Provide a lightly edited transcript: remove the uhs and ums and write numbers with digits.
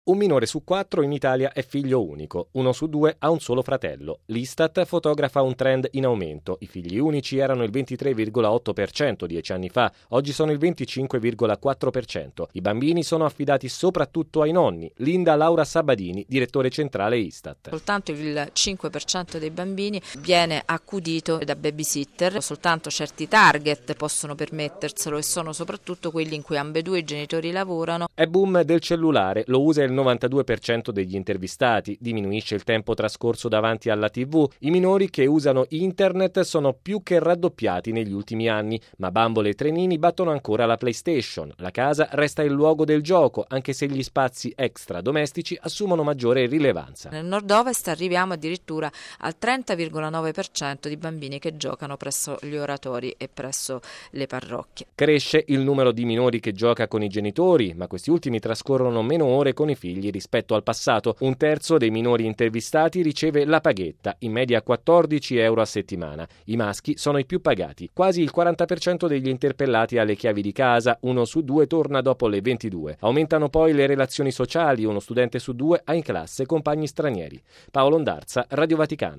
Un minore su 4 in Italia è figlio unico, 1 su 2 ha un solo fratello. L'Istat fotografa un trend in aumento. I figli unici erano il 23,8% 10 anni fa, oggi sono il 25,4%. I bambini sono affidati soprattutto ai nonni. Linda Laura Sabadini, direttore centrale Istat. Soltanto il 5% dei bambini viene accudito da babysitter, soltanto certi target possono permetterselo e sono soprattutto quelli in cui ambedue i genitori lavorano. È boom del cellulare, lo usa il 92% degli intervistati, diminuisce il tempo trascorso davanti alla TV. I minori che usano internet sono più che raddoppiati negli ultimi anni, ma bambole e trenini battono ancora la PlayStation. La casa resta il luogo del gioco, anche se gli spazi extra domestici assumono maggiore rilevanza. Nel nord-ovest arriviamo addirittura al 30,9% di bambini che giocano presso gli oratori e presso le parrocchie. Cresce il numero di minori che gioca con i genitori, ma questi ultimi trascorrono meno ore con i figli rispetto al passato. Un terzo dei minori intervistati riceve la paghetta, in media 14 euro a settimana. I maschi sono i più pagati. Quasi il 40% degli interpellati ha le chiavi di casa, 1 su 2 torna dopo le 22. Aumentano poi le relazioni sociali, 1 studente su 2 ha in classe compagni stranieri. Paolo Ondarza, Radio Vaticana.